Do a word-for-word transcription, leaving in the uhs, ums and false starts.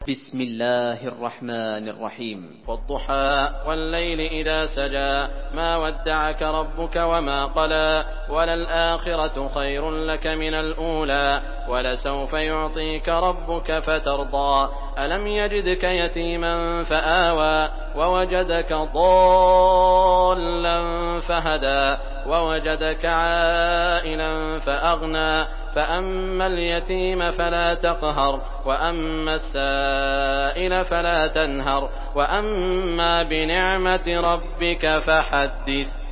بسم الله الرحمن الرحيم. والضحى والليل إذا سجى ما ودعك ربك وما قلى وللآخرة خير لك من الأولى ولسوف يعطيك ربك فترضى ألم يجدك يتيما فآوى ووجدك ضالا فهدى ووجدك عائلا فأغنى فأما اليتيم فلا تقهر وأما السائل فلا تنهر وأما بنعمة ربك فحدث.